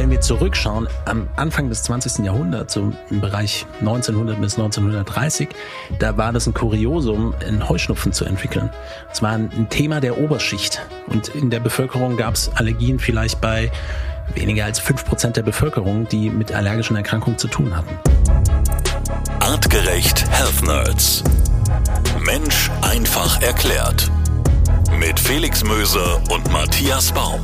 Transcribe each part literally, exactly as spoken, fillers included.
wenn wir zurückschauen, am Anfang des zwanzigsten Jahrhunderts, so im Bereich neunzehnhundert bis neunzehnhundertdreißig, da war das ein Kuriosum, einen Heuschnupfen zu entwickeln. Es war ein Thema der Oberschicht. Und in der Bevölkerung gab es Allergien vielleicht bei weniger als fünf Prozent der Bevölkerung, die mit allergischen Erkrankungen zu tun hatten. Artgerecht Health Nerds. Mensch einfach erklärt. Mit Felix Möser und Matthias Baum.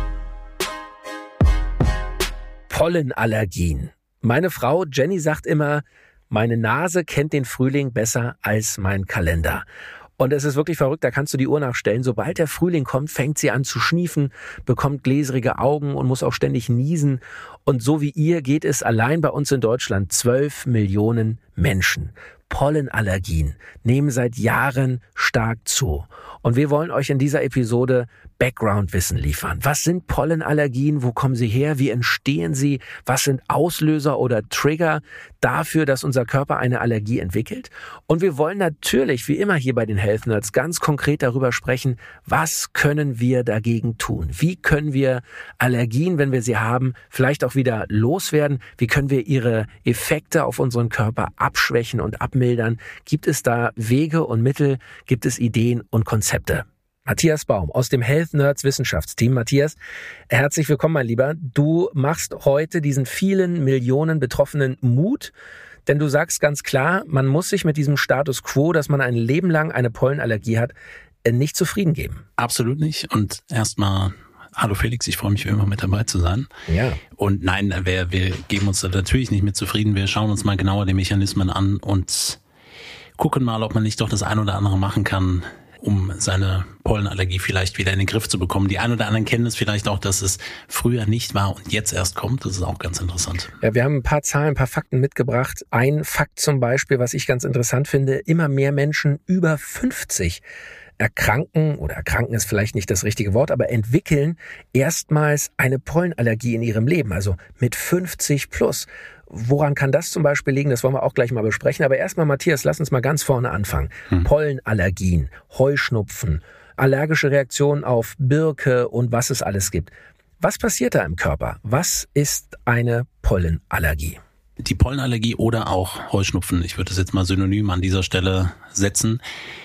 Pollenallergien. Meine Frau Jenny sagt immer, meine Nase kennt den Frühling besser als mein Kalender. Und es ist wirklich verrückt, da kannst du die Uhr nachstellen. Sobald der Frühling kommt, fängt sie an zu schniefen, bekommt gläserige Augen und muss auch ständig niesen. Und so wie ihr geht es allein bei uns in Deutschland zwölf Millionen Menschen. Pollenallergien nehmen seit Jahren stark zu. Und wir wollen euch in dieser Episode Background-Wissen liefern. Was sind Pollenallergien? Wo kommen sie her? Wie entstehen sie? Was sind Auslöser oder Trigger dafür, dass unser Körper eine Allergie entwickelt? Und wir wollen natürlich, wie immer hier bei den Health Nerds, ganz konkret darüber sprechen, was können wir dagegen tun? Wie können wir Allergien, wenn wir sie haben, vielleicht auch wieder loswerden? Wie können wir ihre Effekte auf unseren Körper abschwächen und abmildern? Gibt es da Wege und Mittel? Gibt es Ideen und Konzepte? Matthias Baum aus dem Health Nerds Wissenschaftsteam. Matthias, herzlich willkommen, mein Lieber. Du machst heute diesen vielen Millionen Betroffenen Mut, denn du sagst ganz klar, man muss sich mit diesem Status quo, dass man ein Leben lang eine Pollenallergie hat, nicht zufrieden geben. Absolut nicht. Und erstmal, hallo Felix, ich freue mich wie immer mit dabei zu sein. Ja. Und nein, wir, wir geben uns da natürlich nicht mit zufrieden. Wir schauen uns mal genauer die Mechanismen an und gucken mal, ob man nicht doch das ein oder andere machen kann, um seine Pollenallergie vielleicht wieder in den Griff zu bekommen. Die ein oder anderen kennen es vielleicht auch, dass es früher nicht war und jetzt erst kommt. Das ist auch ganz interessant. Ja, wir haben ein paar Zahlen, ein paar Fakten mitgebracht. Ein Fakt zum Beispiel, was ich ganz interessant finde, immer mehr Menschen über fünfzig erkranken, oder erkranken ist vielleicht nicht das richtige Wort, aber entwickeln erstmals eine Pollenallergie in ihrem Leben, also mit fünfzig plus. Woran kann das zum Beispiel liegen? Das wollen wir auch gleich mal besprechen. Aber erstmal, Matthias, lass uns mal ganz vorne anfangen. Hm. Pollenallergien, Heuschnupfen, allergische Reaktionen auf Birke und was es alles gibt. Was passiert da im Körper? Was ist eine Pollenallergie? Die Pollenallergie oder auch Heuschnupfen, ich würde das jetzt mal synonym an dieser Stelle setzen.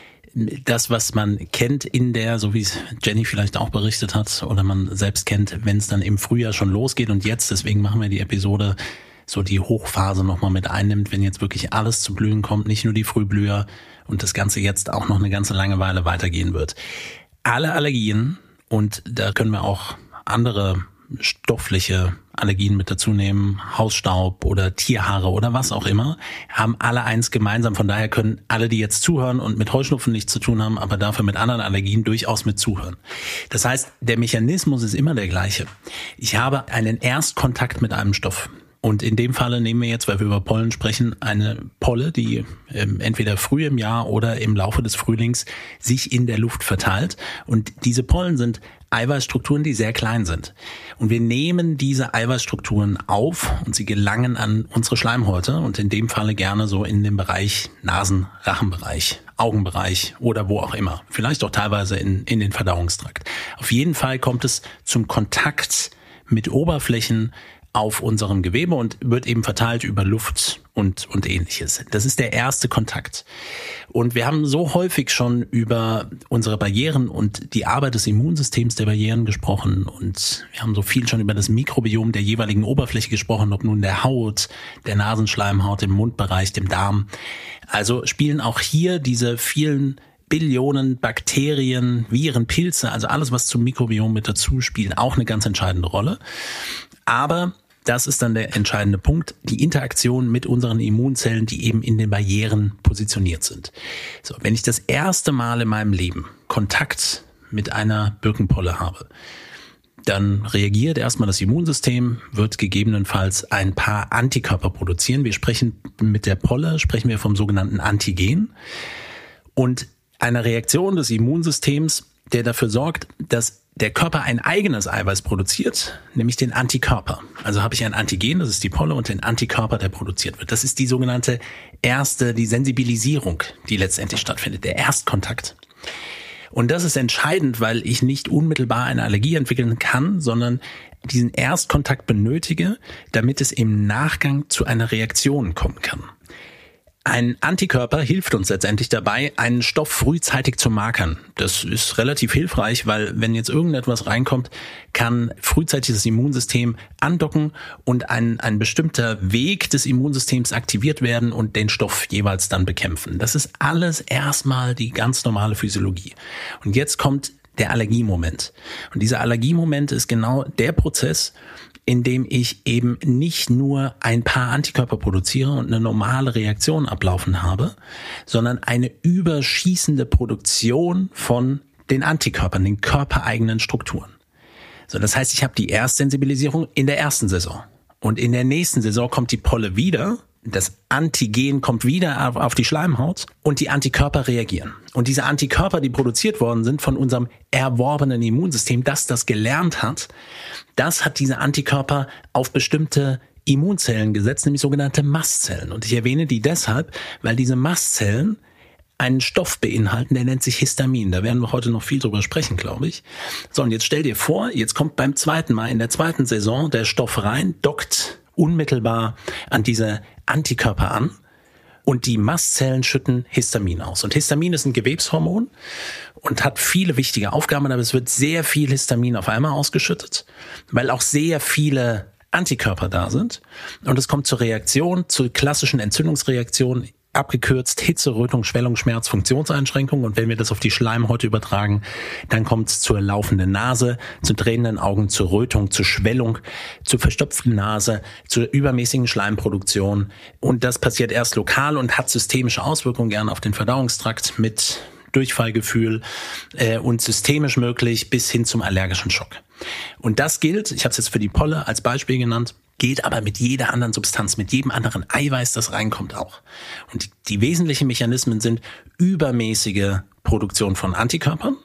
Das, was man kennt in der, so wie es Jenny vielleicht auch berichtet hat oder man selbst kennt, wenn es dann im Frühjahr schon losgeht und jetzt, deswegen machen wir die Episode, so die Hochphase nochmal mit einnimmt, wenn jetzt wirklich alles zu blühen kommt, nicht nur die Frühblüher und das Ganze jetzt auch noch eine ganze lange Weile weitergehen wird. Alle Allergien, und da können wir auch andere stoffliche Allergien mit dazu nehmen, Hausstaub oder Tierhaare oder was auch immer, haben alle eins gemeinsam. Von daher können alle, die jetzt zuhören und mit Heuschnupfen nichts zu tun haben, aber dafür mit anderen Allergien durchaus mit zuhören. Das heißt, der Mechanismus ist immer der gleiche. Ich habe einen Erstkontakt mit einem Stoff. Und in dem Falle nehmen wir jetzt, weil wir über Pollen sprechen, eine Polle, die ähm, entweder früh im Jahr oder im Laufe des Frühlings sich in der Luft verteilt. Und diese Pollen sind Eiweißstrukturen, die sehr klein sind. Und wir nehmen diese Eiweißstrukturen auf und sie gelangen an unsere Schleimhäute und in dem Falle gerne so in den Bereich Nasen-, Rachenbereich, Augenbereich oder wo auch immer. Vielleicht auch teilweise in, in den Verdauungstrakt. Auf jeden Fall kommt es zum Kontakt mit Oberflächen auf unserem Gewebe und wird eben verteilt über Luft und und ähnliches. Das ist der erste Kontakt. Und wir haben so häufig schon über unsere Barrieren und die Arbeit des Immunsystems der Barrieren gesprochen und wir haben so viel schon über das Mikrobiom der jeweiligen Oberfläche gesprochen, ob nun der Haut, der Nasenschleimhaut, dem Mundbereich, dem Darm. Also spielen auch hier diese vielen Billionen Bakterien, Viren, Pilze, also alles, was zum Mikrobiom mit dazu spielt, auch eine ganz entscheidende Rolle. Aber das ist dann der entscheidende Punkt, die Interaktion mit unseren Immunzellen, die eben in den Barrieren positioniert sind. So, wenn ich das erste Mal in meinem Leben Kontakt mit einer Birkenpolle habe, dann reagiert erstmal das Immunsystem, wird gegebenenfalls ein paar Antikörper produzieren. Wir sprechen mit der Polle, sprechen wir vom sogenannten Antigen und einer Reaktion des Immunsystems, der dafür sorgt, dass der Körper ein eigenes Eiweiß produziert, nämlich den Antikörper. Also habe ich ein Antigen, das ist die Polle, und den Antikörper, der produziert wird. Das ist die sogenannte erste, die Sensibilisierung, die letztendlich stattfindet, der Erstkontakt. Und das ist entscheidend, weil ich nicht unmittelbar eine Allergie entwickeln kann, sondern diesen Erstkontakt benötige, damit es im Nachgang zu einer Reaktion kommen kann. Ein Antikörper hilft uns letztendlich dabei, einen Stoff frühzeitig zu markern. Das ist relativ hilfreich, weil wenn jetzt irgendetwas reinkommt, kann frühzeitig das Immunsystem andocken und ein, ein bestimmter Weg des Immunsystems aktiviert werden und den Stoff jeweils dann bekämpfen. Das ist alles erstmal die ganz normale Physiologie. Und jetzt kommt der Allergiemoment. Und dieser Allergiemoment ist genau der Prozess, in dem ich eben nicht nur ein paar Antikörper produziere und eine normale Reaktion ablaufen habe, sondern eine überschießende Produktion von den Antikörpern, den körpereigenen Strukturen. So, das heißt, ich habe die Erstsensibilisierung in der ersten Saison. Und in der nächsten Saison kommt die Polle wieder, das Antigen kommt wieder auf die Schleimhaut und die Antikörper reagieren. Und diese Antikörper, die produziert worden sind von unserem erworbenen Immunsystem, das das gelernt hat, das hat diese Antikörper auf bestimmte Immunzellen gesetzt, nämlich sogenannte Mastzellen. Und ich erwähne die deshalb, weil diese Mastzellen einen Stoff beinhalten, der nennt sich Histamin. Da werden wir heute noch viel drüber sprechen, glaube ich. So, und jetzt stell dir vor, jetzt kommt beim zweiten Mal in der zweiten Saison der Stoff rein, dockt unmittelbar an diese Antikörper an und die Mastzellen schütten Histamin aus. Und Histamin ist ein Gewebshormon und hat viele wichtige Aufgaben, aber es wird sehr viel Histamin auf einmal ausgeschüttet, weil auch sehr viele Antikörper da sind. Und es kommt zur Reaktion, zur klassischen Entzündungsreaktion, abgekürzt Hitze, Rötung, Schwellung, Schmerz, Funktionseinschränkung. Und wenn wir das auf die Schleimhäute übertragen, dann kommt es zur laufenden Nase, zu tränenden Augen, zur Rötung, zur Schwellung, zur verstopften Nase, zur übermäßigen Schleimproduktion. Und das passiert erst lokal und hat systemische Auswirkungen gerne auf den Verdauungstrakt mit Durchfallgefühl äh, und systemisch möglich bis hin zum allergischen Schock. Und das gilt, ich habe es jetzt für die Polle als Beispiel genannt, geht aber mit jeder anderen Substanz, mit jedem anderen Eiweiß, das reinkommt, auch. Und die, die wesentlichen Mechanismen sind übermäßige Produktion von Antikörpern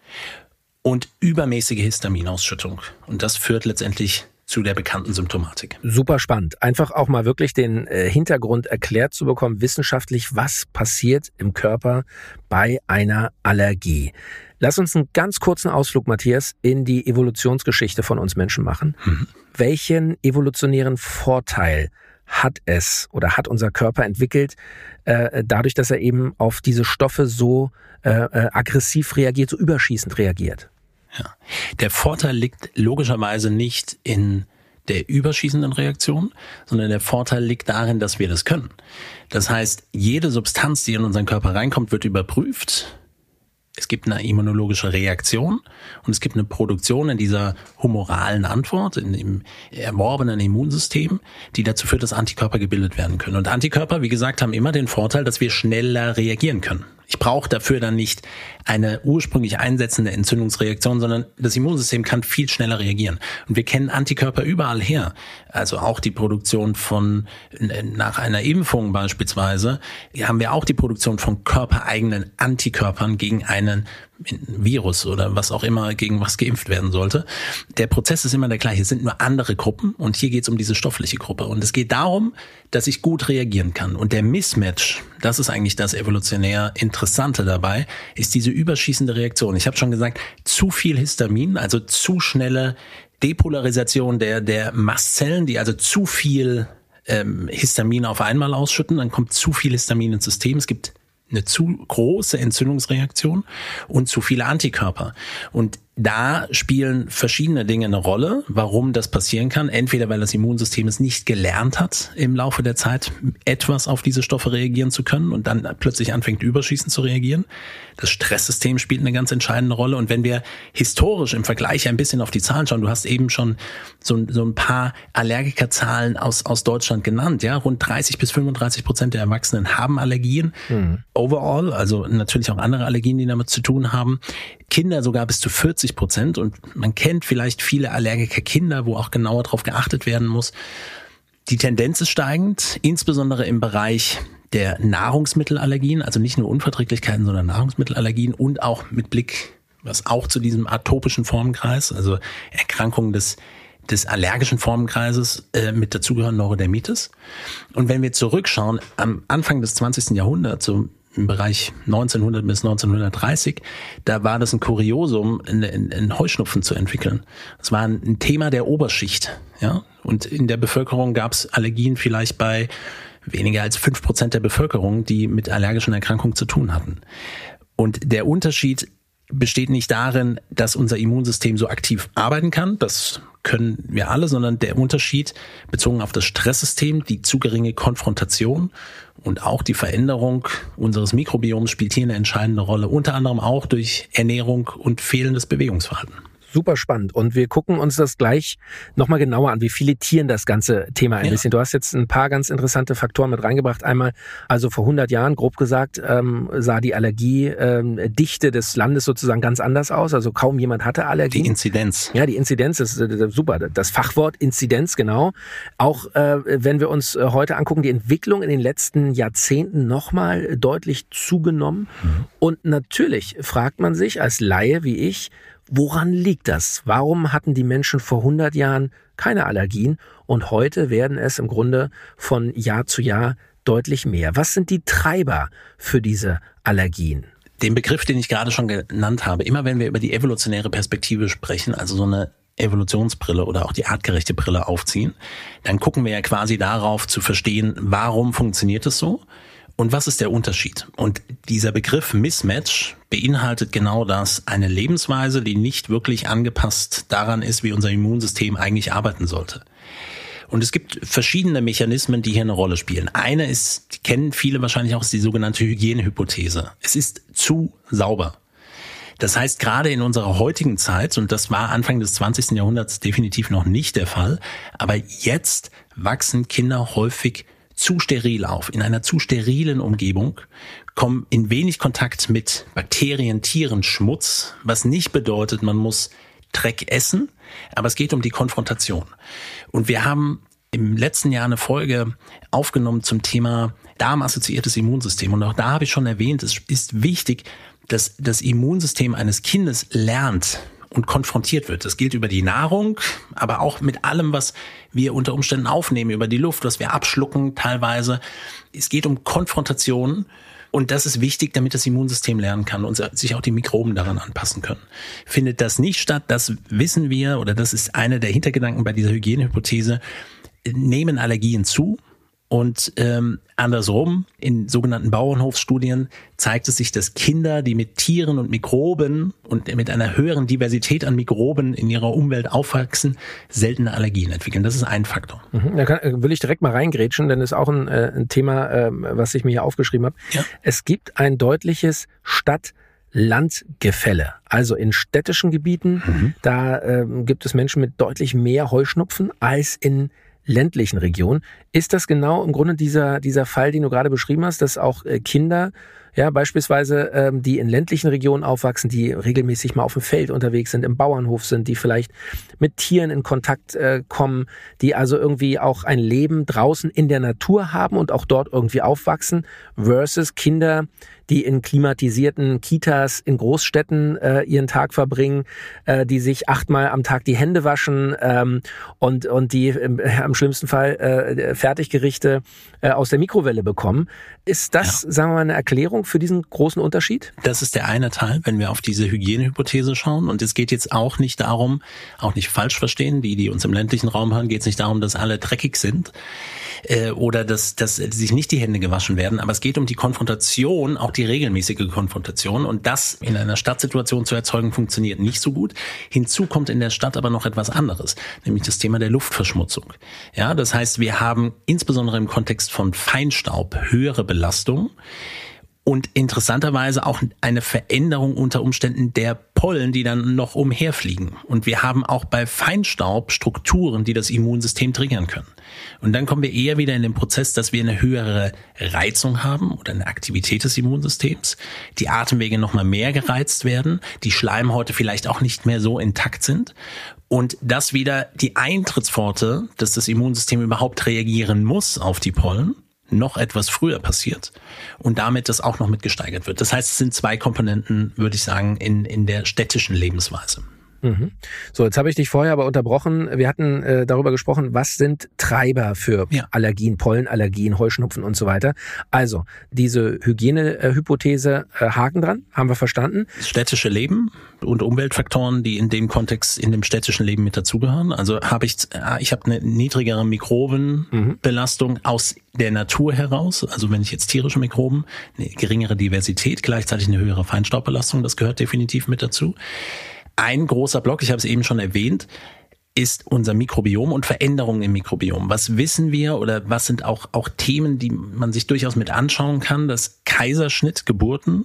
und übermäßige Histaminausschüttung. Und das führt letztendlich zu der bekannten Symptomatik. Super spannend. Einfach auch mal wirklich den äh, Hintergrund erklärt zu bekommen, wissenschaftlich, was passiert im Körper bei einer Allergie. Lass uns einen ganz kurzen Ausflug, Matthias, in die Evolutionsgeschichte von uns Menschen machen. Mhm. Welchen evolutionären Vorteil hat es oder hat unser Körper entwickelt, äh, dadurch, dass er eben auf diese Stoffe so äh, äh, aggressiv reagiert, so überschießend reagiert? Ja. Der Vorteil liegt logischerweise nicht in der überschießenden Reaktion, sondern der Vorteil liegt darin, dass wir das können. Das heißt, jede Substanz, die in unseren Körper reinkommt, wird überprüft. Es gibt eine immunologische Reaktion und es gibt eine Produktion in dieser humoralen Antwort, in dem erworbenen Immunsystem, die dazu führt, dass Antikörper gebildet werden können. Und Antikörper, wie gesagt, haben immer den Vorteil, dass wir schneller reagieren können. Ich brauche dafür dann nicht eine ursprünglich einsetzende Entzündungsreaktion, sondern das Immunsystem kann viel schneller reagieren. Und wir kennen Antikörper überall her. Also auch die Produktion von, nach einer Impfung beispielsweise, haben wir auch die Produktion von körpereigenen Antikörpern gegen einen Virus oder was auch immer, gegen was geimpft werden sollte. Der Prozess ist immer der gleiche. Es sind nur andere Gruppen und hier geht es um diese stoffliche Gruppe. Und es geht darum, dass ich gut reagieren kann. Und der Mismatch, das ist eigentlich das evolutionär Interessante dabei, ist diese überschießende Reaktion. Ich habe schon gesagt, zu viel Histamin, also zu schnelle Depolarisation der, der Mastzellen, die also zu viel ähm, Histamin auf einmal ausschütten, dann kommt zu viel Histamin ins System. Es gibt eine zu große Entzündungsreaktion und zu viele Antikörper. Und da spielen verschiedene Dinge eine Rolle, warum das passieren kann. Entweder weil das Immunsystem es nicht gelernt hat, im Laufe der Zeit etwas auf diese Stoffe reagieren zu können und dann plötzlich anfängt, überschießend zu reagieren. Das Stresssystem spielt eine ganz entscheidende Rolle. Und wenn wir historisch im Vergleich ein bisschen auf die Zahlen schauen, du hast eben schon so, so ein paar Allergikerzahlen aus, aus Deutschland genannt. Ja, rund dreißig bis fünfunddreißig Prozent der Erwachsenen haben Allergien. Mhm. Overall, also natürlich auch andere Allergien, die damit zu tun haben. Kinder sogar bis zu vierzig Prozent und man kennt vielleicht viele Allergiker-Kinder, wo auch genauer darauf geachtet werden muss. Die Tendenz ist steigend, insbesondere im Bereich der Nahrungsmittelallergien, also nicht nur Unverträglichkeiten, sondern Nahrungsmittelallergien und auch mit Blick, was auch zu diesem atopischen Formenkreis, also Erkrankungen des des allergischen Formenkreises äh, mit dazugehören Neurodermitis. Und wenn wir zurückschauen, am Anfang des zwanzigsten Jahrhunderts, so im Bereich neunzehnhundert bis neunzehnhundertdreißig, da war das ein Kuriosum, einen Heuschnupfen zu entwickeln. Das war ein Thema der Oberschicht, ja. Und in der Bevölkerung gab es Allergien vielleicht bei weniger als fünf Prozent der Bevölkerung, die mit allergischen Erkrankungen zu tun hatten. Und der Unterschied besteht nicht darin, dass unser Immunsystem so aktiv arbeiten kann, das können wir alle, sondern der Unterschied bezogen auf das Stresssystem, die zu geringe Konfrontation und auch die Veränderung unseres Mikrobioms spielt hier eine entscheidende Rolle, unter anderem auch durch Ernährung und fehlendes Bewegungsverhalten. Super spannend. Und wir gucken uns das gleich nochmal genauer an. Wir filetieren das ganze Thema ein ja. bisschen. Du hast jetzt ein paar ganz interessante Faktoren mit reingebracht. Einmal, also vor hundert Jahren, grob gesagt, ähm, sah die Allergiedichte ähm, des Landes sozusagen ganz anders aus. Also kaum jemand hatte Allergie. Die Inzidenz. Ja, die Inzidenz ist äh, super. Das Fachwort Inzidenz, genau. Auch äh, wenn wir uns äh, heute angucken, die Entwicklung in den letzten Jahrzehnten nochmal deutlich zugenommen. Mhm. Und natürlich fragt man sich als Laie wie ich, woran liegt das? Warum hatten die Menschen vor hundert Jahren keine Allergien und heute werden es im Grunde von Jahr zu Jahr deutlich mehr? Was sind die Treiber für diese Allergien? Den Begriff, den ich gerade schon genannt habe, immer wenn wir über die evolutionäre Perspektive sprechen, also so eine Evolutionsbrille oder auch die artgerechte Brille aufziehen, dann gucken wir ja quasi darauf zu verstehen, warum funktioniert es so? Und was ist der Unterschied? Und dieser Begriff Mismatch beinhaltet genau das, eine Lebensweise, die nicht wirklich angepasst daran ist, wie unser Immunsystem eigentlich arbeiten sollte. Und es gibt verschiedene Mechanismen, die hier eine Rolle spielen. Eine ist, die kennen viele wahrscheinlich auch, ist die sogenannte Hygienehypothese. Es ist zu sauber. Das heißt, gerade in unserer heutigen Zeit, und das war Anfang des zwanzigsten Jahrhunderts definitiv noch nicht der Fall, aber jetzt wachsen Kinder häufig zu steril auf, in einer zu sterilen Umgebung, kommen in wenig Kontakt mit Bakterien, Tieren, Schmutz, was nicht bedeutet, man muss Dreck essen, aber es geht um die Konfrontation. Und wir haben im letzten Jahr eine Folge aufgenommen zum Thema darmassoziiertes Immunsystem. Und auch da habe ich schon erwähnt, es ist wichtig, dass das Immunsystem eines Kindes lernt und konfrontiert wird. Das gilt über die Nahrung, aber auch mit allem, was wir unter Umständen aufnehmen, über die Luft, was wir abschlucken teilweise. Es geht um Konfrontation und das ist wichtig, damit das Immunsystem lernen kann und sich auch die Mikroben daran anpassen können. Findet das nicht statt, das wissen wir, oder das ist einer der Hintergedanken bei dieser Hygienehypothese, nehmen Allergien zu. Und ähm, andersrum, in sogenannten Bauernhofsstudien zeigt es sich, dass Kinder, die mit Tieren und Mikroben und mit einer höheren Diversität an Mikroben in ihrer Umwelt aufwachsen, seltene Allergien entwickeln. Das ist ein Faktor. Mhm, da kann, will ich direkt mal reingrätschen, denn das ist auch ein, äh, ein Thema, äh, was ich mir hier aufgeschrieben habe. Ja. Es gibt ein deutliches Stadt-Land-Gefälle. Also in städtischen Gebieten, mhm. da äh, gibt es Menschen mit deutlich mehr Heuschnupfen als in ländlichen Region. Ist das genau im Grunde dieser dieser Fall, den du gerade beschrieben hast, dass auch äh, Kinder, ja beispielsweise, ähm, die in ländlichen Regionen aufwachsen, die regelmäßig mal auf dem Feld unterwegs sind, im Bauernhof sind, die vielleicht mit Tieren in Kontakt äh, kommen, die also irgendwie auch ein Leben draußen in der Natur haben und auch dort irgendwie aufwachsen, versus Kinder, die in klimatisierten Kitas in Großstädten äh, ihren Tag verbringen, äh, die sich achtmal am Tag die Hände waschen ähm, und und die äh, am schlimmsten Fall äh, Fertiggerichte äh, aus der Mikrowelle bekommen. Ist das, ja. sagen wir mal, eine Erklärung für diesen großen Unterschied? Das ist der eine Teil, wenn wir auf diese Hygienehypothese schauen. Und es geht jetzt auch nicht darum, auch nicht falsch verstehen, die, die uns im ländlichen Raum hören, geht es nicht darum, dass alle dreckig sind äh, oder dass, dass sich nicht die Hände gewaschen werden. Aber es geht um die Konfrontation, auch die regelmäßige Konfrontation. Und das in einer Stadtsituation zu erzeugen, funktioniert nicht so gut. Hinzu kommt in der Stadt aber noch etwas anderes, nämlich das Thema der Luftverschmutzung. Ja, das heißt, wir haben insbesondere im Kontext von Feinstaub höhere Belastung und interessanterweise auch eine Veränderung unter Umständen der Pollen, die dann noch umherfliegen. Und wir haben auch bei Feinstaub Strukturen, die das Immunsystem triggern können. Und dann kommen wir eher wieder in den Prozess, dass wir eine höhere Reizung haben oder eine Aktivität des Immunsystems, die Atemwege noch mal mehr gereizt werden, die Schleimhäute vielleicht auch nicht mehr so intakt sind. Und das wieder die Eintrittspforte, dass das Immunsystem überhaupt reagieren muss auf die Pollen, noch etwas früher passiert und damit das auch noch mit gesteigert wird. Das heißt, es sind zwei Komponenten, würde ich sagen, in, in der städtischen Lebensweise. Mhm. So, jetzt habe ich dich vorher aber unterbrochen. Wir hatten äh, darüber gesprochen, was sind Treiber für ja. Allergien, Pollenallergien, Heuschnupfen und so weiter. Also, diese Hygienehypothese, äh, Haken dran, haben wir verstanden. Das städtische Leben und Umweltfaktoren, die in dem Kontext in dem städtischen Leben mit dazugehören. Also habe ich, ich habe eine niedrigere Mikrobenbelastung mhm. aus der Natur heraus. Also wenn ich jetzt tierische Mikroben, eine geringere Diversität, gleichzeitig eine höhere Feinstaubbelastung, das gehört definitiv mit dazu. Ein großer Block, ich habe es eben schon erwähnt, ist unser Mikrobiom und Veränderungen im Mikrobiom. Was wissen wir oder was sind auch auch Themen, die man sich durchaus mit anschauen kann? Das Kaiserschnitt, Geburten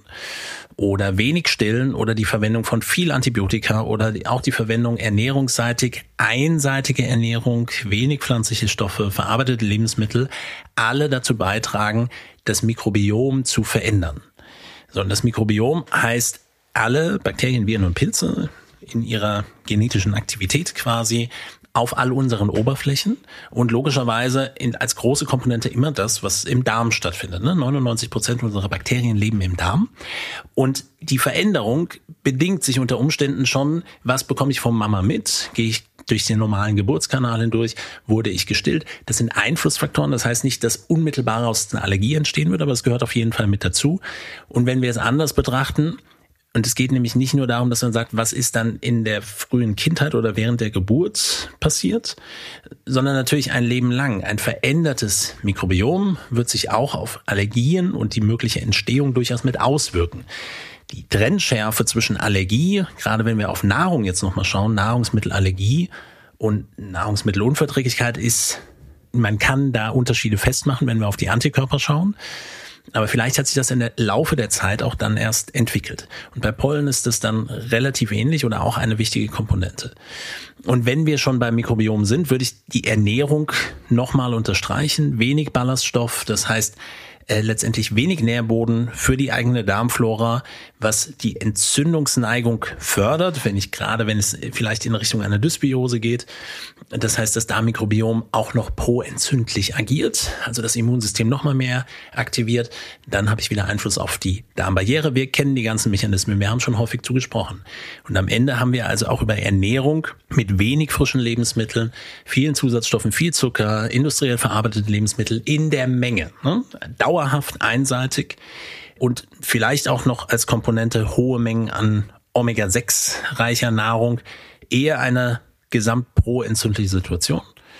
oder wenig Stillen oder die Verwendung von viel Antibiotika oder auch die Verwendung ernährungsseitig, einseitige Ernährung, wenig pflanzliche Stoffe, verarbeitete Lebensmittel, alle dazu beitragen, das Mikrobiom zu verändern. So, und das Mikrobiom heißt alle Bakterien, Viren und Pilze in ihrer genetischen Aktivität quasi auf all unseren Oberflächen und logischerweise in, als große Komponente immer das, was im Darm stattfindet. Ne? neunundneunzig Prozent unserer Bakterien leben im Darm und die Veränderung bedingt sich unter Umständen schon, was bekomme ich von Mama mit? Gehe ich durch den normalen Geburtskanal hindurch? Wurde ich gestillt? Das sind Einflussfaktoren, das heißt nicht, dass unmittelbar aus einer Allergie entstehen wird, aber es gehört auf jeden Fall mit dazu. Und wenn wir es anders betrachten, und es geht nämlich nicht nur darum, dass man sagt, was ist dann in der frühen Kindheit oder während der Geburt passiert, sondern natürlich ein Leben lang. Ein verändertes Mikrobiom wird sich auch auf Allergien und die mögliche Entstehung durchaus mit auswirken. Die Trennschärfe zwischen Allergie, gerade wenn wir auf Nahrung jetzt nochmal schauen, Nahrungsmittelallergie und Nahrungsmittelunverträglichkeit ist, man kann da Unterschiede festmachen, wenn wir auf die Antikörper schauen. Aber vielleicht hat sich das in der Laufe der Zeit auch dann erst entwickelt. Und bei Pollen ist das dann relativ ähnlich oder auch eine wichtige Komponente. Und wenn wir schon beim Mikrobiom sind, würde ich die Ernährung nochmal unterstreichen. Wenig Ballaststoff, das heißt äh, letztendlich wenig Nährboden für die eigene Darmflora, was die Entzündungsneigung fördert, wenn ich gerade, wenn es vielleicht in Richtung einer Dysbiose geht. Das heißt, das Darmmikrobiom auch noch proentzündlich agiert, also das Immunsystem noch mal mehr aktiviert. Dann habe ich wieder Einfluss auf die Darmbarriere. Wir kennen die ganzen Mechanismen, wir haben schon häufig zugesprochen. Und am Ende haben wir also auch über Ernährung mit wenig frischen Lebensmitteln, vielen Zusatzstoffen, viel Zucker, industriell verarbeitete Lebensmittel in der Menge, ne? Dauerhaft einseitig und vielleicht auch noch als Komponente hohe Mengen an Omega sechs reicher Nahrung, eher eine gesamtproentzündliche Situation,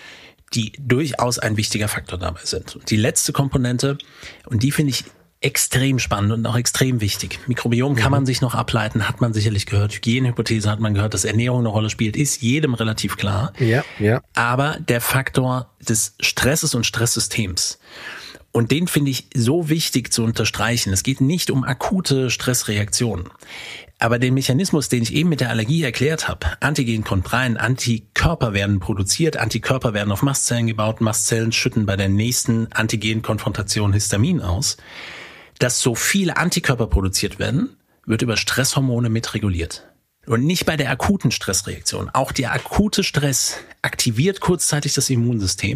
die durchaus ein wichtiger Faktor dabei sind. Und die letzte Komponente, und die finde ich extrem spannend und auch extrem wichtig. Mikrobiom kann man sich noch ableiten, hat man sicherlich gehört. Hygienehypothese hat man gehört, dass Ernährung eine Rolle spielt, ist jedem relativ klar. Ja, ja. Aber der Faktor des Stresses und Stresssystems, und den finde ich so wichtig zu unterstreichen. Es geht nicht um akute Stressreaktionen. Aber den Mechanismus, den ich eben mit der Allergie erklärt habe, Antigen kommt rein, Antikörper werden produziert, Antikörper werden auf Mastzellen gebaut, Mastzellen schütten bei der nächsten Antigenkonfrontation Histamin aus. Dass so viele Antikörper produziert werden, wird über Stresshormone mitreguliert. Und nicht bei der akuten Stressreaktion. Auch der akute Stress aktiviert kurzzeitig das Immunsystem.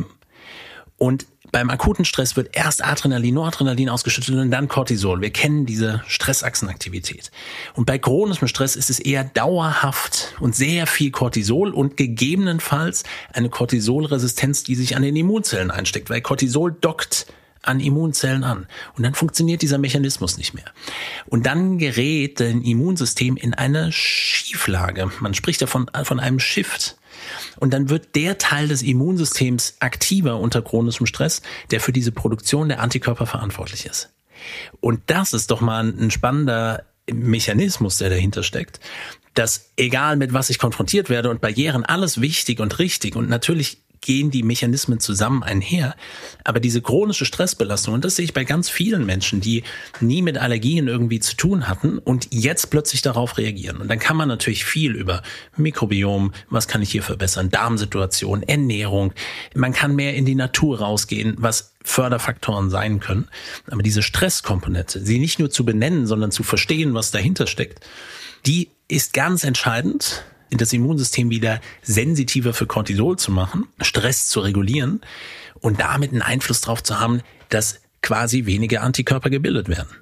Und beim akuten Stress wird erst Adrenalin, Noradrenalin ausgeschüttet und dann Cortisol. Wir kennen diese Stressachsenaktivität. Und bei chronischem Stress ist es eher dauerhaft und sehr viel Cortisol und gegebenenfalls eine Cortisolresistenz, die sich an den Immunzellen einsteckt, weil Cortisol dockt an Immunzellen an. Und dann funktioniert dieser Mechanismus nicht mehr. Und dann gerät dein Immunsystem in eine Schieflage. Man spricht davon von einem Shift. Und dann wird der Teil des Immunsystems aktiver unter chronischem Stress, der für diese Produktion der Antikörper verantwortlich ist. Und das ist doch mal ein spannender Mechanismus, der dahinter steckt, dass egal mit was ich konfrontiert werde und Barrieren, alles wichtig und richtig und natürlich gehen die Mechanismen zusammen einher. Aber diese chronische Stressbelastung, und das sehe ich bei ganz vielen Menschen, die nie mit Allergien irgendwie zu tun hatten und jetzt plötzlich darauf reagieren. Und dann kann man natürlich viel über Mikrobiom, was kann ich hier verbessern, Darmsituation, Ernährung. Man kann mehr in die Natur rausgehen, was Förderfaktoren sein können. Aber diese Stresskomponente, sie nicht nur zu benennen, sondern zu verstehen, was dahinter steckt, die ist ganz entscheidend, das Immunsystem wieder sensitiver für Cortisol zu machen, Stress zu regulieren und damit einen Einfluss darauf zu haben, dass quasi weniger Antikörper gebildet werden.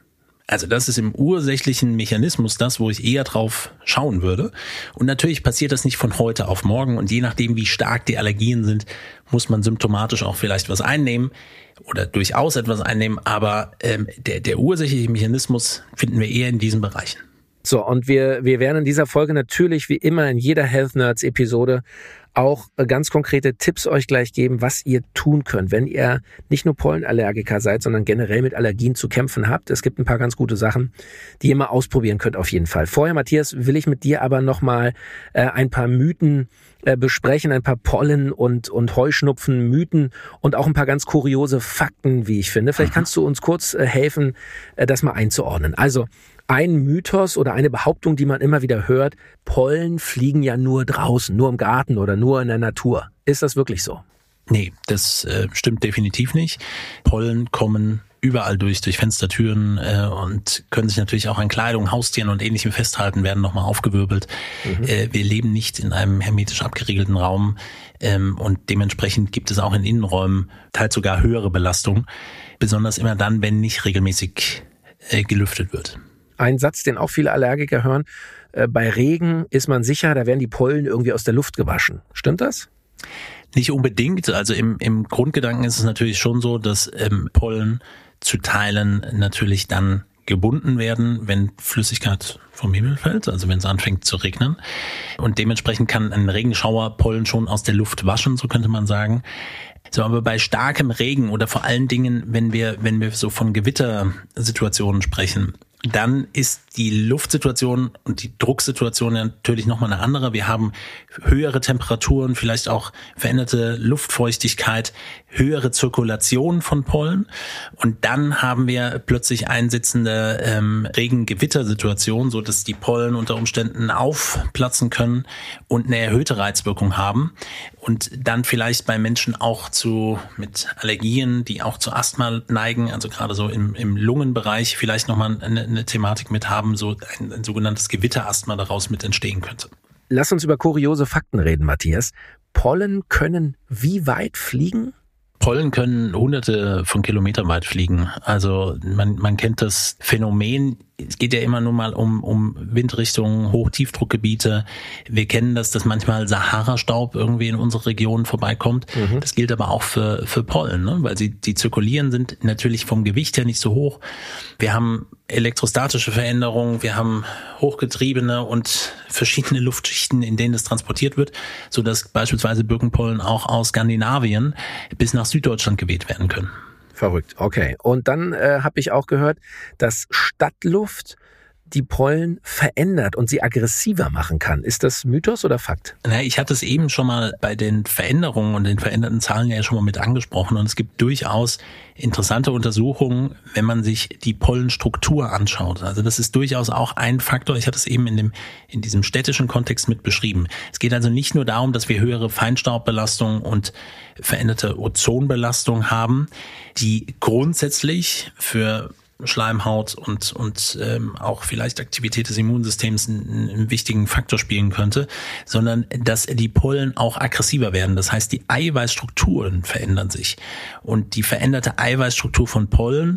Also das ist im ursächlichen Mechanismus das, wo ich eher drauf schauen würde. Und natürlich passiert das nicht von heute auf morgen. Und je nachdem, wie stark die Allergien sind, muss man symptomatisch auch vielleicht was einnehmen oder durchaus etwas einnehmen. Aber ähm, der, der ursächliche Mechanismus finden wir eher in diesen Bereichen. So, und wir, wir werden in dieser Folge natürlich wie immer in jeder Health Nerds Episode auch ganz konkrete Tipps euch gleich geben, was ihr tun könnt, wenn ihr nicht nur Pollenallergiker seid, sondern generell mit Allergien zu kämpfen habt. Es gibt ein paar ganz gute Sachen, die ihr mal ausprobieren könnt auf jeden Fall. Vorher, Matthias, will ich mit dir aber nochmal äh, ein paar Mythen äh, besprechen, ein paar Pollen- und, und Heuschnupfen-Mythen und auch ein paar ganz kuriose Fakten, wie ich finde. Vielleicht kannst du uns kurz äh, helfen, äh, das mal einzuordnen. Also, ein Mythos oder eine Behauptung, die man immer wieder hört, Pollen fliegen ja nur draußen, nur im Garten oder nur in der Natur. Ist das wirklich so? Nee, das äh, stimmt definitiv nicht. Pollen kommen überall durch, durch Fenstertüren äh, und können sich natürlich auch an Kleidung, Haustieren und Ähnlichem festhalten, werden nochmal aufgewirbelt. Mhm. Äh, wir leben nicht in einem hermetisch abgeriegelten Raum ähm, und dementsprechend gibt es auch in Innenräumen teils sogar höhere Belastung, besonders immer dann, wenn nicht regelmäßig äh, gelüftet wird. Ein Satz, den auch viele Allergiker hören, äh, bei Regen ist man sicher, da werden die Pollen irgendwie aus der Luft gewaschen. Stimmt das? Nicht unbedingt. Also im, im Grundgedanken ist es natürlich schon so, dass ähm, Pollen zu Teilen natürlich dann gebunden werden, wenn Flüssigkeit vom Himmel fällt, also wenn es anfängt zu regnen. Und dementsprechend kann ein Regenschauer Pollen schon aus der Luft waschen, so könnte man sagen. So, aber bei starkem Regen oder vor allen Dingen, wenn wir, wenn wir so von Gewittersituationen sprechen, dann ist die Luftsituation und die Drucksituation ja natürlich nochmal eine andere. Wir haben höhere Temperaturen, vielleicht auch veränderte Luftfeuchtigkeit, höhere Zirkulation von Pollen. Und dann haben wir plötzlich einsetzende ähm, Regen-Gewittersituation, so dass die Pollen unter Umständen aufplatzen können und eine erhöhte Reizwirkung haben. Und dann vielleicht bei Menschen auch zu mit Allergien, die auch zu Asthma neigen, also gerade so im, im Lungenbereich vielleicht nochmal eine, eine Thematik mit haben, so ein, ein sogenanntes Gewitterasthma daraus mit entstehen könnte. Lass uns über kuriose Fakten reden, Matthias. Pollen können wie weit fliegen? Pollen können hunderte von Kilometern weit fliegen. Also man, man kennt das Phänomen. Es geht ja immer nur mal um, um Windrichtungen, Hochtiefdruckgebiete. Wir kennen das, dass manchmal Sahara-Staub irgendwie in unsere Region vorbeikommt. Mhm. Das gilt aber auch für, für Pollen, ne? Weil sie, die zirkulieren, sind natürlich vom Gewicht her nicht so hoch. Wir haben elektrostatische Veränderungen, wir haben hochgetriebene und verschiedene Luftschichten, in denen das transportiert wird, sodass beispielsweise Birkenpollen auch aus Skandinavien bis nach Süddeutschland geweht werden können. Verrückt, okay. Und dann äh, habe ich auch gehört, dass Stadtluft die Pollen verändert und sie aggressiver machen kann. Ist das Mythos oder Fakt? Na, ich hatte es eben schon mal bei den Veränderungen und den veränderten Zahlen ja schon mal mit angesprochen. Und es gibt durchaus interessante Untersuchungen, wenn man sich die Pollenstruktur anschaut. Also das ist durchaus auch ein Faktor. Ich hatte es eben in dem in diesem städtischen Kontext mit beschrieben. Es geht also nicht nur darum, dass wir höhere Feinstaubbelastung und veränderte Ozonbelastung haben, die grundsätzlich für Schleimhaut und und ähm, auch vielleicht Aktivität des Immunsystems einen, einen wichtigen Faktor spielen könnte, sondern dass die Pollen auch aggressiver werden. Das heißt, die Eiweißstrukturen verändern sich. Und die veränderte Eiweißstruktur von Pollen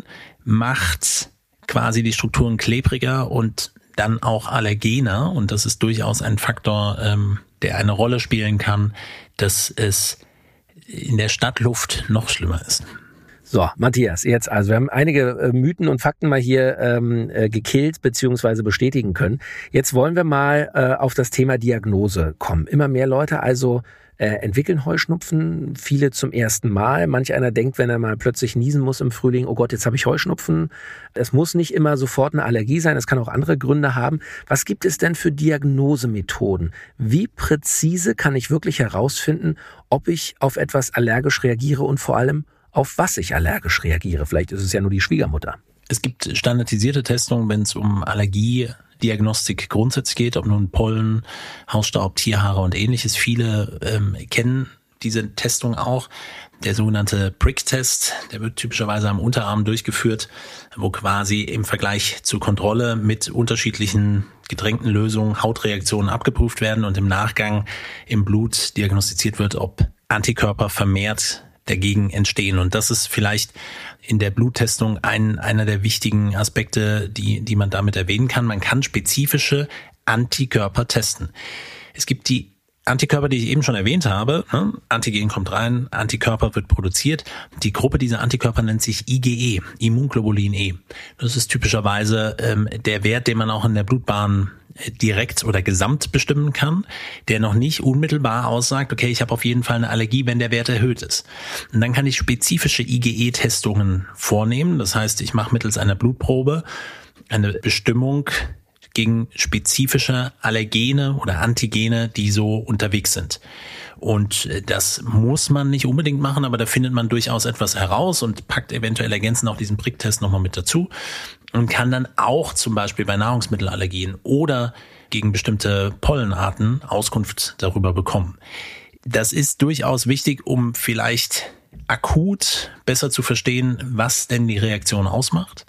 macht quasi die Strukturen klebriger und dann auch allergener. Und das ist durchaus ein Faktor, ähm, der eine Rolle spielen kann, dass es in der Stadtluft noch schlimmer ist. So, Matthias, jetzt also, wir haben einige äh, Mythen und Fakten mal hier ähm, äh, gekillt bzw. bestätigen können. Jetzt wollen wir mal äh, auf das Thema Diagnose kommen. Immer mehr Leute also äh, entwickeln Heuschnupfen, viele zum ersten Mal. Manch einer denkt, wenn er mal plötzlich niesen muss im Frühling, oh Gott, jetzt habe ich Heuschnupfen. Es muss nicht immer sofort eine Allergie sein, es kann auch andere Gründe haben. Was gibt es denn für Diagnosemethoden? Wie präzise kann ich wirklich herausfinden, ob ich auf etwas allergisch reagiere und vor allem, auf was ich allergisch reagiere? Vielleicht ist es ja nur die Schwiegermutter. Es gibt standardisierte Testungen, wenn es um Allergiediagnostik grundsätzlich geht, ob nun Pollen, Hausstaub, Tierhaare und ähnliches. Viele ähm, kennen diese Testung auch. Der sogenannte Prick-Test, der wird typischerweise am Unterarm durchgeführt, wo quasi im Vergleich zur Kontrolle mit unterschiedlichen gedrängten Lösungen Hautreaktionen abgeprüft werden und im Nachgang im Blut diagnostiziert wird, ob Antikörper vermehrt dagegen entstehen. Und das ist vielleicht in der Bluttestung ein, einer der wichtigen Aspekte, die, die man damit erwähnen kann. Man kann spezifische Antikörper testen. Es gibt die Antikörper, die ich eben schon erwähnt habe. Ne? Antigen kommt rein, Antikörper wird produziert. Die Gruppe dieser Antikörper nennt sich I G E, Immunglobulin E. Das ist typischerweise ähm, der Wert, den man auch in der Blutbahn direkt oder gesamt bestimmen kann, der noch nicht unmittelbar aussagt, okay, ich habe auf jeden Fall eine Allergie, wenn der Wert erhöht ist. Und dann kann ich spezifische I G E-Testungen vornehmen. Das heißt, ich mache mittels einer Blutprobe eine Bestimmung gegen spezifische Allergene oder Antigene, die so unterwegs sind. Und das muss man nicht unbedingt machen, aber da findet man durchaus etwas heraus und packt eventuell ergänzend auch diesen Pricktest nochmal mit dazu und kann dann auch zum Beispiel bei Nahrungsmittelallergien oder gegen bestimmte Pollenarten Auskunft darüber bekommen. Das ist durchaus wichtig, um vielleicht akut besser zu verstehen, was denn die Reaktion ausmacht.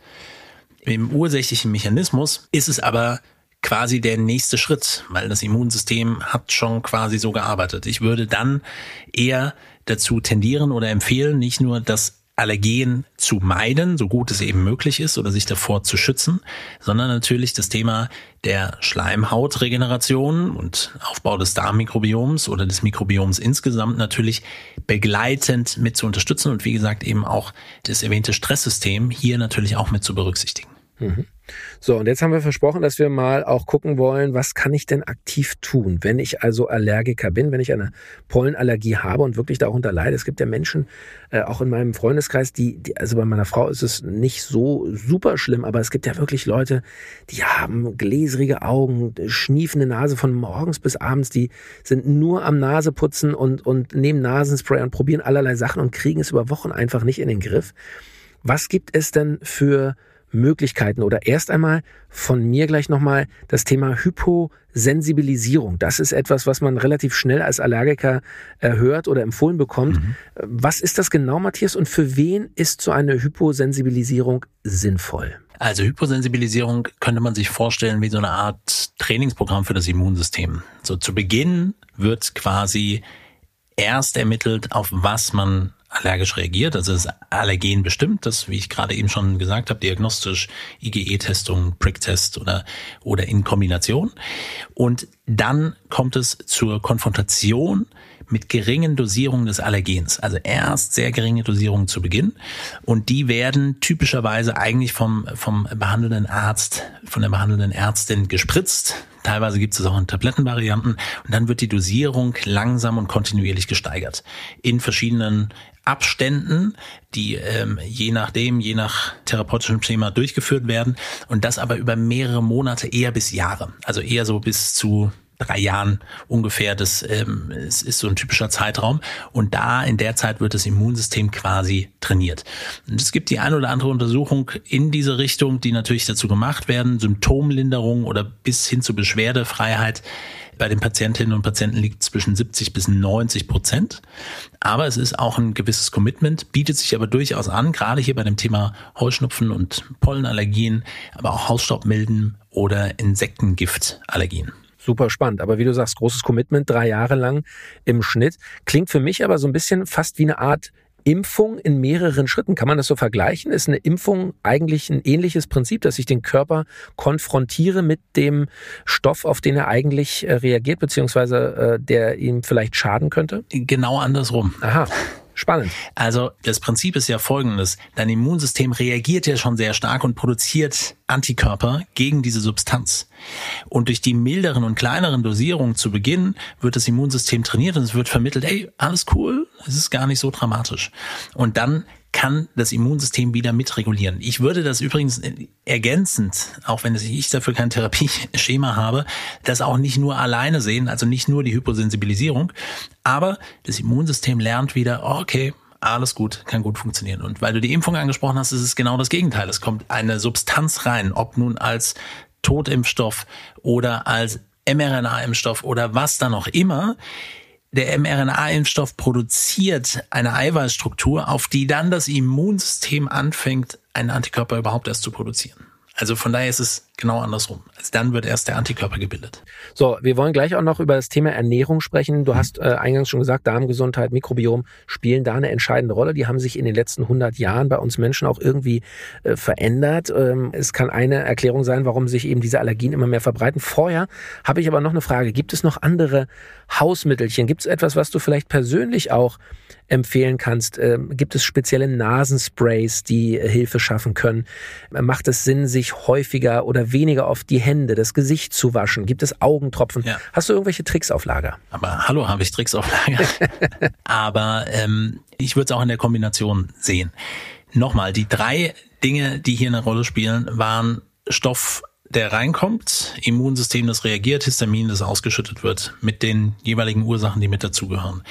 Im ursächlichen Mechanismus ist es aber quasi der nächste Schritt, weil das Immunsystem hat schon quasi so gearbeitet. Ich würde dann eher dazu tendieren oder empfehlen, nicht nur das Allergen zu meiden, so gut es eben möglich ist, oder sich davor zu schützen, sondern natürlich das Thema der Schleimhautregeneration und Aufbau des Darmmikrobioms oder des Mikrobioms insgesamt natürlich begleitend mit zu unterstützen und wie gesagt eben auch das erwähnte Stresssystem hier natürlich auch mit zu berücksichtigen. Mhm. So, und jetzt haben wir versprochen, dass wir mal auch gucken wollen, was kann ich denn aktiv tun, wenn ich also Allergiker bin, wenn ich eine Pollenallergie habe und wirklich darunter leide. Es gibt ja Menschen, äh, auch in meinem Freundeskreis, die, die, also bei meiner Frau ist es nicht so super schlimm, aber es gibt ja wirklich Leute, die haben gläserige Augen, schniefende Nase von morgens bis abends, die sind nur am Naseputzen und, und nehmen Nasenspray und probieren allerlei Sachen und kriegen es über Wochen einfach nicht in den Griff. Was gibt es denn für Möglichkeiten oder erst einmal von mir gleich nochmal das Thema Hyposensibilisierung. Das ist etwas, was man relativ schnell als Allergiker äh, hört oder empfohlen bekommt. Mhm. Was ist das genau, Matthias, und für wen ist so eine Hyposensibilisierung sinnvoll? Also Hyposensibilisierung könnte man sich vorstellen wie so eine Art Trainingsprogramm für das Immunsystem. So zu Beginn wird quasi erst ermittelt, auf was man allergisch reagiert, also das Allergen bestimmt, das, wie ich gerade eben schon gesagt habe, diagnostisch, I G E-Testung, Pricktest oder oder in Kombination. Und dann kommt es zur Konfrontation mit geringen Dosierungen des Allergens. Also erst sehr geringe Dosierungen zu Beginn und die werden typischerweise eigentlich vom vom behandelnden Arzt, von der behandelnden Ärztin gespritzt. Teilweise gibt es auch in Tablettenvarianten und dann wird die Dosierung langsam und kontinuierlich gesteigert in verschiedenen Abständen, die ähm, je nachdem, je nach therapeutischem Schema durchgeführt werden und das aber über mehrere Monate, eher bis Jahre, also eher so bis zu drei Jahren ungefähr, das ähm, ist, ist so ein typischer Zeitraum und da in der Zeit wird das Immunsystem quasi trainiert. Und es gibt die ein oder andere Untersuchung in diese Richtung, die natürlich dazu gemacht werden, Symptomlinderung oder bis hin zu Beschwerdefreiheit. Bei den Patientinnen und Patienten liegt zwischen siebzig bis neunzig Prozent. Aber es ist auch ein gewisses Commitment, bietet sich aber durchaus an, gerade hier bei dem Thema Heuschnupfen und Pollenallergien, aber auch Hausstaubmilben oder Insektengiftallergien. Super spannend. Aber wie du sagst, großes Commitment, drei Jahre lang im Schnitt. Klingt für mich aber so ein bisschen fast wie eine Art Impfung in mehreren Schritten. Kann man das so vergleichen? Ist eine Impfung eigentlich ein ähnliches Prinzip, dass ich den Körper konfrontiere mit dem Stoff, auf den er eigentlich reagiert, beziehungsweise äh, der ihm vielleicht schaden könnte? Genau andersrum. Aha. Spannend. Also das Prinzip ist ja folgendes. Dein Immunsystem reagiert ja schon sehr stark und produziert Antikörper gegen diese Substanz. Und durch die milderen und kleineren Dosierungen zu Beginn wird das Immunsystem trainiert und es wird vermittelt, ey, alles cool, es ist gar nicht so dramatisch. Und dann kann das Immunsystem wieder mitregulieren. Ich würde das übrigens ergänzend, auch wenn ich dafür kein Therapieschema habe, das auch nicht nur alleine sehen, also nicht nur die Hyposensibilisierung, aber das Immunsystem lernt wieder, okay, alles gut, kann gut funktionieren. Und weil du die Impfung angesprochen hast, ist es genau das Gegenteil. Es kommt eine Substanz rein, ob nun als Totimpfstoff oder als mRNA-Impfstoff oder was dann auch immer. Der mRNA-Impfstoff produziert eine Eiweißstruktur, auf die dann das Immunsystem anfängt, einen Antikörper überhaupt erst zu produzieren. Also von daher ist es genau andersrum. Also dann wird erst der Antikörper gebildet. So, wir wollen gleich auch noch über das Thema Ernährung sprechen. Du hast äh, eingangs schon gesagt, Darmgesundheit, Mikrobiom spielen da eine entscheidende Rolle. Die haben sich in den letzten hundert Jahren bei uns Menschen auch irgendwie äh, verändert. Ähm, es kann eine Erklärung sein, warum sich eben diese Allergien immer mehr verbreiten. Vorher habe ich aber noch eine Frage. Gibt es noch andere Hausmittelchen? Gibt es etwas, was du vielleicht persönlich auch empfehlen kannst? Ähm, gibt es spezielle Nasensprays, die äh, Hilfe schaffen können? Macht es Sinn, sich häufiger oder weniger oft die Hände, das Gesicht zu waschen? Gibt es Augentropfen? Ja. Hast du irgendwelche Tricks auf Lager? Aber hallo, habe ich Tricks auf Lager? Aber ähm, ich würde es auch in der Kombination sehen. Nochmal, die drei Dinge, die hier eine Rolle spielen, waren Stoff, der reinkommt, Immunsystem, das reagiert, Histamin, das ausgeschüttet wird, mit den jeweiligen Ursachen, die mit dazugehören.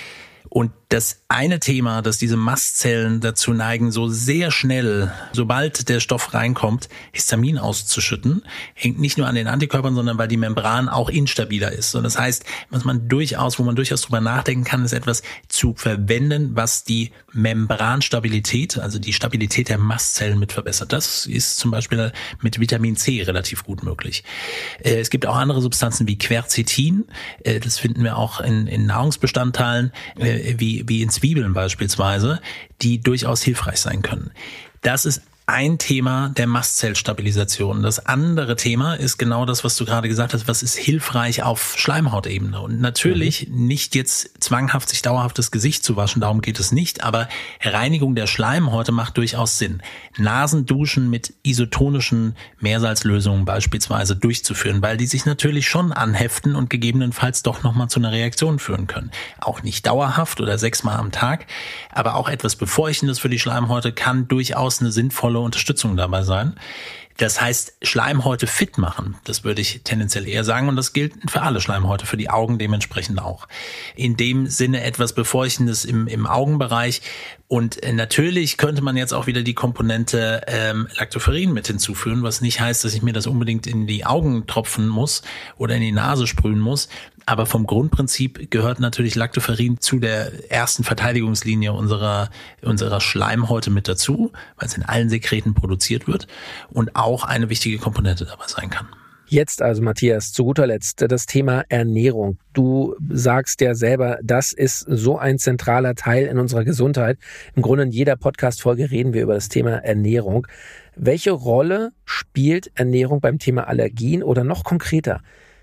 Und das eine Thema, dass diese Mastzellen dazu neigen, so sehr schnell, sobald der Stoff reinkommt, Histamin auszuschütten, hängt nicht nur an den Antikörpern, sondern weil die Membran auch instabiler ist. Und das heißt, was man durchaus, wo man durchaus drüber nachdenken kann, ist etwas zu verwenden, was die Membranstabilität, also die Stabilität der Mastzellen mit verbessert. Das ist zum Beispiel mit Vitamin C relativ gut möglich. Es gibt auch andere Substanzen wie Quercetin, das finden wir auch in, in Nahrungsbestandteilen, wie, wie in Zwiebeln beispielsweise, die durchaus hilfreich sein können. Das ist ein Thema der Mastzellstabilisation. Das andere Thema ist genau das, was du gerade gesagt hast, was ist hilfreich auf Schleimhautebene. Und natürlich mhm. nicht jetzt zwanghaft sich dauerhaft das Gesicht zu waschen, darum geht es nicht, aber Reinigung der Schleimhäute macht durchaus Sinn. Nasenduschen mit isotonischen Meersalzlösungen beispielsweise durchzuführen, weil die sich natürlich schon anheften und gegebenenfalls doch nochmal zu einer Reaktion führen können. Auch nicht dauerhaft oder sechsmal am Tag, aber auch etwas Befeuchtendes für die Schleimhäute kann durchaus eine sinnvolle Unterstützung dabei sein. Das heißt, Schleimhäute fit machen, das würde ich tendenziell eher sagen, und das gilt für alle Schleimhäute, für die Augen dementsprechend auch. In dem Sinne etwas Befeuchtendes im, im Augenbereich, und natürlich könnte man jetzt auch wieder die Komponente ähm, Lactoferrin mit hinzufügen, was nicht heißt, dass ich mir das unbedingt in die Augen tropfen muss oder in die Nase sprühen muss. Aber vom Grundprinzip gehört natürlich Lactoferrin zu der ersten Verteidigungslinie unserer unserer Schleimhäute mit dazu, weil es in allen Sekreten produziert wird und auch eine wichtige Komponente dabei sein kann. Jetzt also, Matthias, zu guter Letzt das Thema Ernährung. Du sagst ja selber, das ist so ein zentraler Teil in unserer Gesundheit. Im Grunde in jeder Podcast-Folge reden wir über das Thema Ernährung. Welche Rolle spielt Ernährung beim Thema Allergien, oder noch konkreter,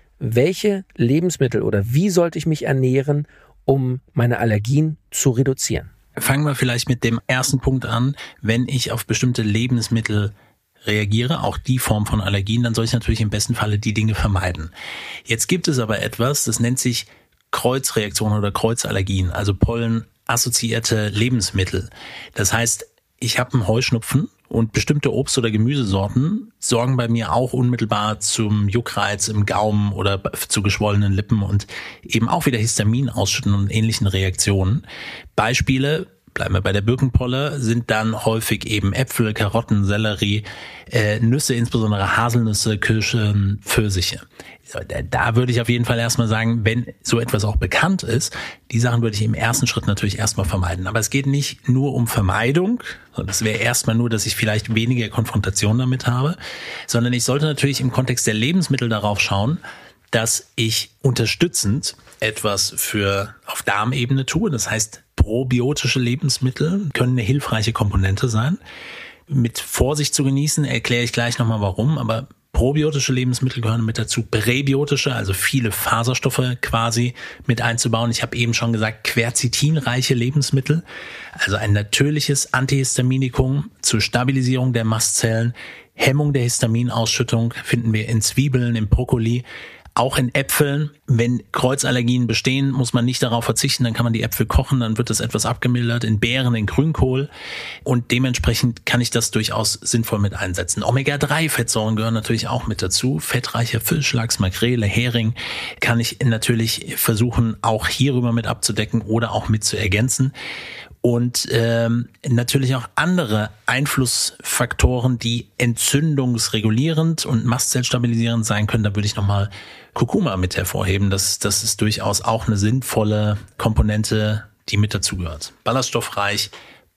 welche Lebensmittel oder wie sollte ich mich ernähren, um meine Allergien zu reduzieren? Fangen wir vielleicht mit dem ersten Punkt an. Wenn ich auf bestimmte Lebensmittel reagiere, auch die Form von Allergien, dann soll ich natürlich im besten Falle die Dinge vermeiden. Jetzt gibt es aber etwas, das nennt sich Kreuzreaktionen oder Kreuzallergien, also pollenassoziierte Lebensmittel. Das heißt, ich habe einen Heuschnupfen und bestimmte Obst- oder Gemüsesorten sorgen bei mir auch unmittelbar zum Juckreiz im Gaumen oder zu geschwollenen Lippen und eben auch wieder Histamin ausschütten und ähnlichen Reaktionen. Beispiele, bleiben wir bei der Birkenpolle, sind dann häufig eben Äpfel, Karotten, Sellerie, äh, Nüsse, insbesondere Haselnüsse, Kirschen, Pfirsiche. Da, da würde ich auf jeden Fall erstmal sagen, wenn so etwas auch bekannt ist, die Sachen würde ich im ersten Schritt natürlich erstmal vermeiden. Aber es geht nicht nur um Vermeidung, das wäre erstmal nur, dass ich vielleicht weniger Konfrontation damit habe, sondern ich sollte natürlich im Kontext der Lebensmittel darauf schauen, dass ich unterstützend etwas für auf Darmebene tue. Das heißt, probiotische Lebensmittel können eine hilfreiche Komponente sein. Mit Vorsicht zu genießen, erkläre ich gleich nochmal warum, aber probiotische Lebensmittel gehören mit dazu, präbiotische, also viele Faserstoffe quasi mit einzubauen. Ich habe eben schon gesagt, quercetinreiche Lebensmittel, also ein natürliches Antihistaminikum zur Stabilisierung der Mastzellen, Hemmung der Histaminausschüttung finden wir in Zwiebeln, in Brokkoli, auch in Äpfeln. Wenn Kreuzallergien bestehen, muss man nicht darauf verzichten, dann kann man die Äpfel kochen, dann wird das etwas abgemildert, in Beeren, in Grünkohl, und dementsprechend kann ich das durchaus sinnvoll mit einsetzen. Omega drei Fettsäuren gehören natürlich auch mit dazu, fettreicher Fisch, Lachs, Makrele, Hering kann ich natürlich versuchen, auch hierüber mit abzudecken oder auch mit zu ergänzen. Und ähm, natürlich auch andere Einflussfaktoren, die entzündungsregulierend und mastzellstabilisierend sein können. Da würde ich nochmal Kurkuma mit hervorheben. Das, das ist durchaus auch eine sinnvolle Komponente, die mit dazugehört. Ballaststoffreich,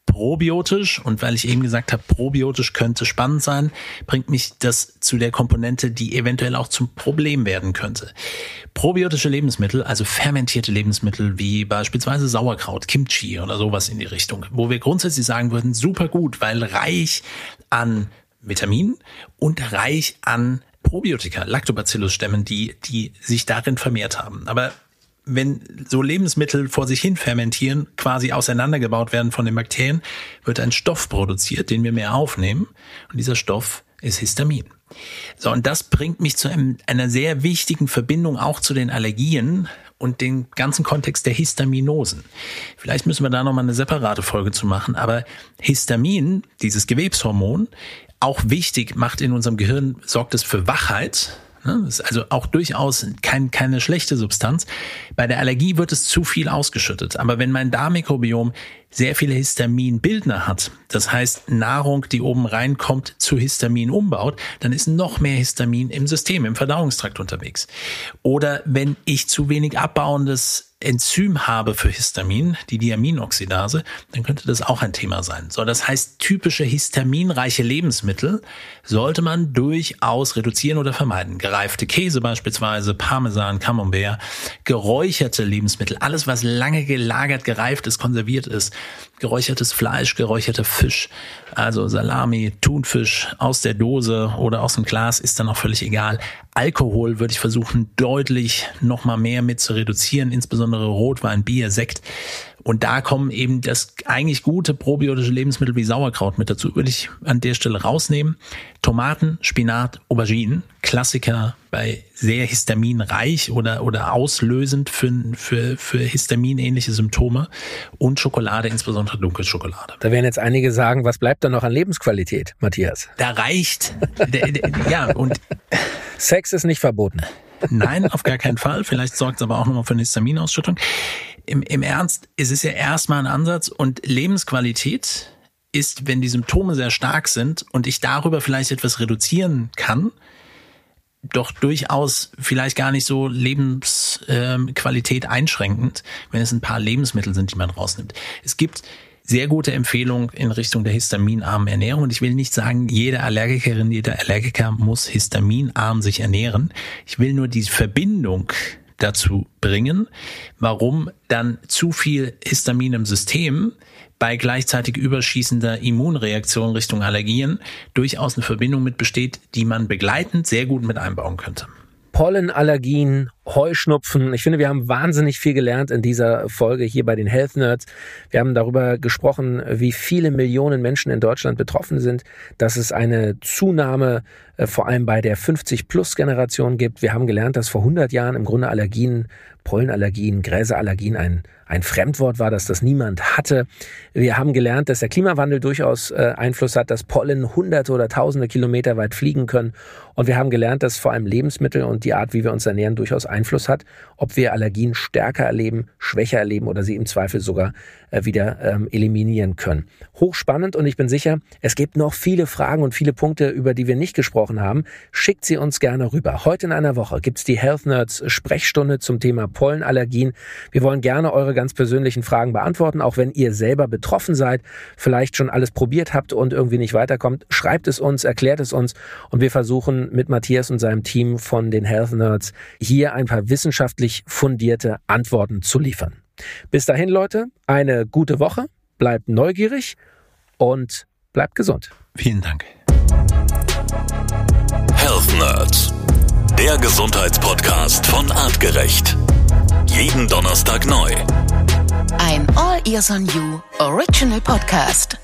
probiotisch, und weil ich eben gesagt habe, probiotisch könnte spannend sein, bringt mich das zu der Komponente, die eventuell auch zum Problem werden könnte. Probiotische Lebensmittel, also fermentierte Lebensmittel wie beispielsweise Sauerkraut, Kimchi oder sowas in die Richtung, wo wir grundsätzlich sagen würden, super gut, weil reich an Vitaminen und reich an Probiotika, Lactobacillus-Stämmen, die, die sich darin vermehrt haben. Aber wenn so Lebensmittel vor sich hin fermentieren, quasi auseinandergebaut werden von den Bakterien, wird ein Stoff produziert, den wir mehr aufnehmen. Und dieser Stoff ist Histamin. So, und das bringt mich zu einem, einer sehr wichtigen Verbindung auch zu den Allergien und den ganzen Kontext der Histaminosen. Vielleicht müssen wir da nochmal eine separate Folge zu machen, aber Histamin, dieses Gewebshormon, auch wichtig, macht in unserem Gehirn, sorgt es für Wachheit. Das ist also auch durchaus kein, keine schlechte Substanz. Bei der Allergie wird es zu viel ausgeschüttet. Aber wenn mein Darmmikrobiom sehr viele Histaminbildner hat, das heißt Nahrung, die oben reinkommt, zu Histamin umbaut, dann ist noch mehr Histamin im System, im Verdauungstrakt unterwegs. Oder wenn ich zu wenig abbauendes Enzym habe für Histamin, die Diaminoxidase, dann könnte das auch ein Thema sein. So, das heißt, typische histaminreiche Lebensmittel sollte man durchaus reduzieren oder vermeiden. Gereifte Käse beispielsweise, Parmesan, Camembert, geräucherte Lebensmittel, alles was lange gelagert, gereift ist, konserviert ist, geräuchertes Fleisch, geräucherter Fisch, also Salami, Thunfisch aus der Dose oder aus dem Glas, ist dann auch völlig egal. Alkohol würde ich versuchen, deutlich noch mal mehr mit zu reduzieren, insbesondere Rotwein, Bier, Sekt. Und da kommen eben das eigentlich gute probiotische Lebensmittel wie Sauerkraut mit dazu, würde ich an der Stelle rausnehmen. Tomaten, Spinat, Auberginen, Klassiker bei sehr histaminreich oder oder auslösend für für für histaminähnliche Symptome, und Schokolade, insbesondere Dunkelschokolade. Da werden jetzt einige sagen, was bleibt da noch an Lebensqualität, Matthias? Da reicht, der, der, ja, und Sex ist nicht verboten. Nein, auf gar keinen Fall. Vielleicht sorgt es aber auch nochmal für eine Histaminausschüttung. Im, im Ernst, es ist ja erstmal ein Ansatz, und Lebensqualität ist, wenn die Symptome sehr stark sind und ich darüber vielleicht etwas reduzieren kann, doch durchaus vielleicht gar nicht so Lebensqualität einschränkend, wenn es ein paar Lebensmittel sind, die man rausnimmt. Es gibt sehr gute Empfehlung in Richtung der histaminarmen Ernährung. Und ich will nicht sagen, jede Allergikerin, jeder Allergiker muss histaminarm sich ernähren. Ich will nur die Verbindung dazu bringen, warum dann zu viel Histamin im System bei gleichzeitig überschießender Immunreaktion Richtung Allergien durchaus eine Verbindung mit besteht, die man begleitend sehr gut mit einbauen könnte. Pollenallergien, Heuschnupfen. Ich finde, wir haben wahnsinnig viel gelernt in dieser Folge hier bei den Health Nerds. Wir haben darüber gesprochen, wie viele Millionen Menschen in Deutschland betroffen sind, dass es eine Zunahme äh, vor allem bei der fünfzig-Plus-Generation gibt. Wir haben gelernt, dass vor hundert Jahren im Grunde Allergien, Pollenallergien, Gräserallergien ein ein Fremdwort war, dass das niemand hatte. Wir haben gelernt, dass der Klimawandel durchaus äh, Einfluss hat, dass Pollen hunderte oder tausende Kilometer weit fliegen können. Und wir haben gelernt, dass vor allem Lebensmittel und die Art, wie wir uns ernähren, durchaus Einfluss hat, ob wir Allergien stärker erleben, schwächer erleben oder sie im Zweifel sogar äh, wieder ähm, eliminieren können. Hochspannend, und ich bin sicher, es gibt noch viele Fragen und viele Punkte, über die wir nicht gesprochen haben. Schickt sie uns gerne rüber. Heute in einer Woche gibt's die Health Nerds Sprechstunde zum Thema Pollenallergien. Wir wollen gerne eure ganz persönlichen Fragen beantworten, auch wenn ihr selber betroffen seid, vielleicht schon alles probiert habt und irgendwie nicht weiterkommt. Schreibt es uns, erklärt es uns, und wir versuchen mit Matthias und seinem Team von den Health Nerds hier ein paar wissenschaftlich fundierte Antworten zu liefern. Bis dahin, Leute, eine gute Woche, bleibt neugierig und bleibt gesund. Vielen Dank. Health Nerds, der Gesundheitspodcast von Artgerecht. Jeden Donnerstag neu. Ein All Ears on You Original Podcast.